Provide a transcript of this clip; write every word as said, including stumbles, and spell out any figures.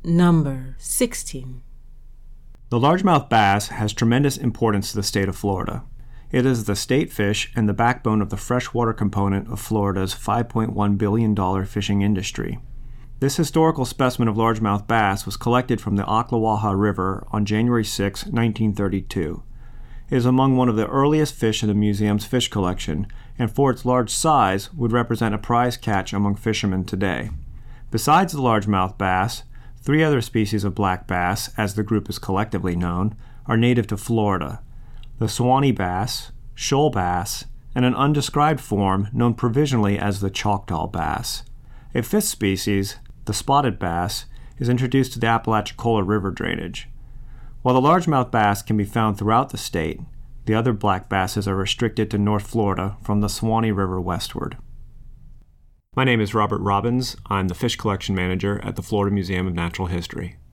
Number sixteen. The largemouth bass has tremendous importance to the state of Florida. It is the state fish and the backbone of the freshwater component of Florida's five point one billion dollars fishing industry. This historical specimen of largemouth bass was collected from the Ocklawaha River on January sixth, nineteen thirty-two. It is among one of the earliest fish in the museum's fish collection, and for its large size would represent a prize catch among fishermen today. Besides the largemouth bass, three other species of black bass, as the group is collectively known, are native to Florida: the Suwannee bass, shoal bass, and an undescribed form known provisionally as the Choctaw bass. A fifth species, the spotted bass, is introduced to the Apalachicola River drainage. While the largemouth bass can be found throughout the state, the other black basses are restricted to North Florida from the Suwannee River westward. My name is Robert Robbins. I'm the Fish Collection Manager at the Florida Museum of Natural History.